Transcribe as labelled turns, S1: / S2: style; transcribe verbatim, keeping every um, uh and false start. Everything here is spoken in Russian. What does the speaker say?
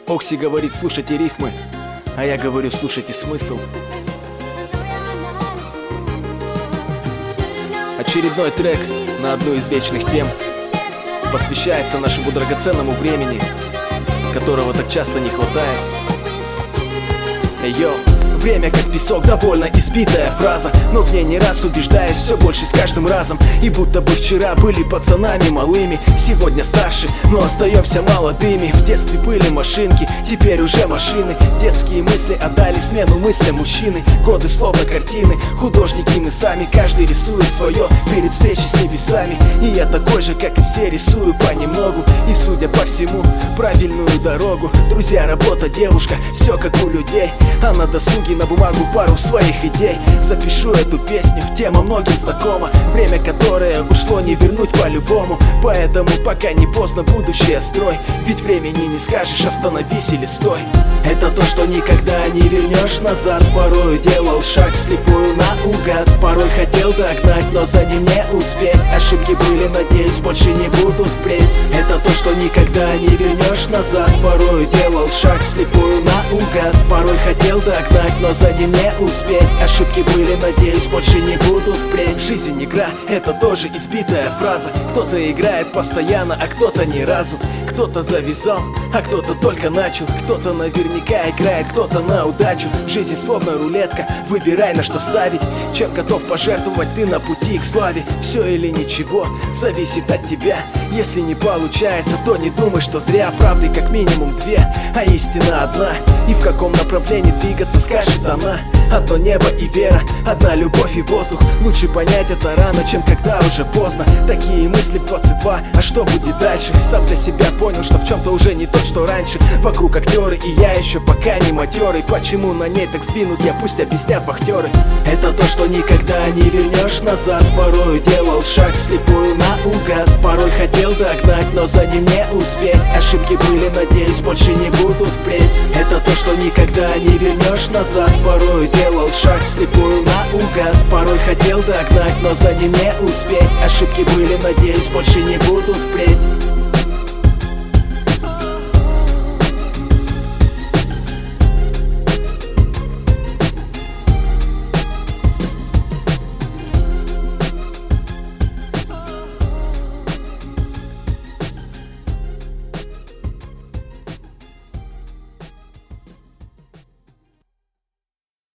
S1: Окси говорит, слушайте рифмы, а я говорю, слушайте смысл. Очередной трек на одну из вечных тем посвящается нашему драгоценному времени, которого так часто не хватает. Эй, йо! Время как песок, довольно избитая фраза, но в ней не раз убеждаюсь все больше с каждым разом. И будто бы вчера были пацанами малыми, сегодня старше, но остаемся молодыми. В детстве были машинки, теперь уже машины. Детские мысли отдали смену мыслям мужчины. Годы словно картины, художники мы сами. Каждый рисует свое перед встречей с небесами. И я такой же, как и все, рисую понемногу. И судя по всему, правильную дорогу. Друзья, работа, девушка, все как у людей. А на досуге на бумагу пару своих идей. Запишу эту песню, тема многим знакома. Время, которое ушло, не вернуть по-любому. Поэтому пока не поздно, будущее строй. Ведь времени не скажешь, остановись или стой. Это то, что никогда не вернешь назад. Порою делал шаг слепую наугад. Порой хотел догнать, но за ним не успеть. Ошибки были, надеюсь, больше не будут впредь. Это то, что никогда не вернешь назад. Порою делал шаг слепую наугад. Порой хотел догнать, но за ним не успеть. Ошибки были, надеюсь, больше не будут впредь. Жизнь игра, это тоже избитая фраза. Кто-то играет постоянно, а кто-то ни разу. Кто-то завязал, а кто-то только начал. Кто-то наверняка играет, кто-то на удачу. Жизнь словно рулетка, выбирай, на что ставить. Чем готов пожертвовать ты на пути к славе. Все или ничего, зависит от тебя. Если не получается, то не думай, что зря. Правды как минимум две, а истина одна. И в каком направлении двигаться, скажет она. Одно небо и вера, одна любовь и воздух. Лучше понять это рано, чем когда уже поздно. Такие мысли в двадцать два, а что будет дальше? Сам для себя понял, что в чем-то уже не то, что раньше. Вокруг актеры, и я еще пока не матерый. Почему на ней так сдвинут, я пусть объяснят вахтеры. Это то, что никогда не вернешь назад. Порою делал шаг слепую наугад. Порой хотел догнать, но за ним не успеть. Ошибки были, надеюсь, больше не будут впредь. Это то, что никогда не вернешь назад. Порою делал шаг слепую наугад. Порой хотел догнать, но за ним не успеть. Ошибки были, надеюсь, больше не будут впредь.